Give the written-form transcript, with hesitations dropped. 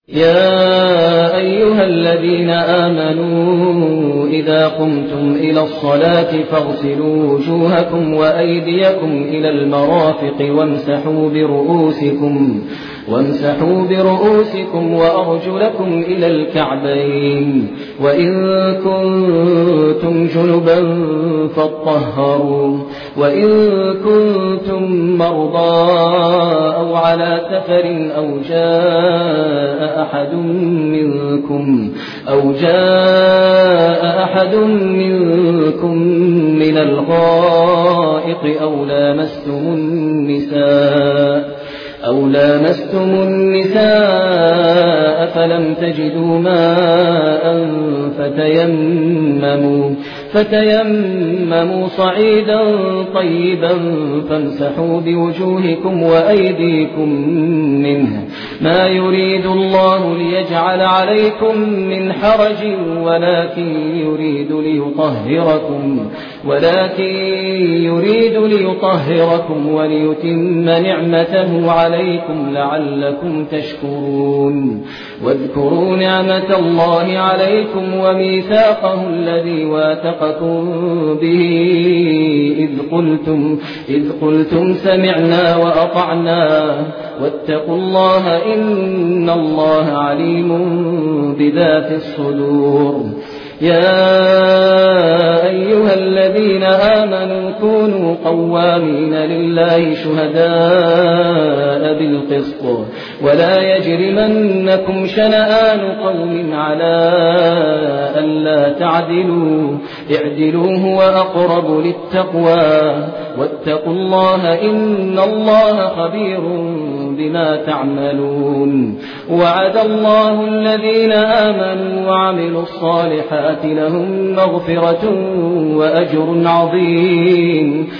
يا أيها الذين آمنوا إذا قمتم إلى الصلاة فاغسلوا وجوهكم وأيديكم إلى المرافق وامسحوا برؤوسكم وأرجلكم إلى الكعبين وإن كنتم جنبا فاطهروا وإن كنتم مرضى أو على سفر أو جاء أحد منكم من الغائط أو لامستم النساء فلم تجدوا ماء فتيمموا صعيدا طيبا فامسحوا بوجوهكم وأيديكم منه ما يريد الله ليجعل عليكم من حرج ولكن يريد ليطهركم وليتم نعمته عليكم لعلكم تشكرون واذكروا نعمة الله عليكم وميثاقه الذي واثقكم به إذ قلتم سمعنا وأطعنا واتقوا الله إن الله عليم بذات الصدور. يا أيها الذين آمنوا كونوا قوامين لله شهداء بالقسط ولا يجرمنكم شنآن قوم على ألا تعدلوا اعدلوا هو أقرب للتقوى واتقوا الله إن الله خبير بما تعملون. وعد الله الذين آمنوا وعملوا الصالحات لهم مغفرة وأجر عظيم.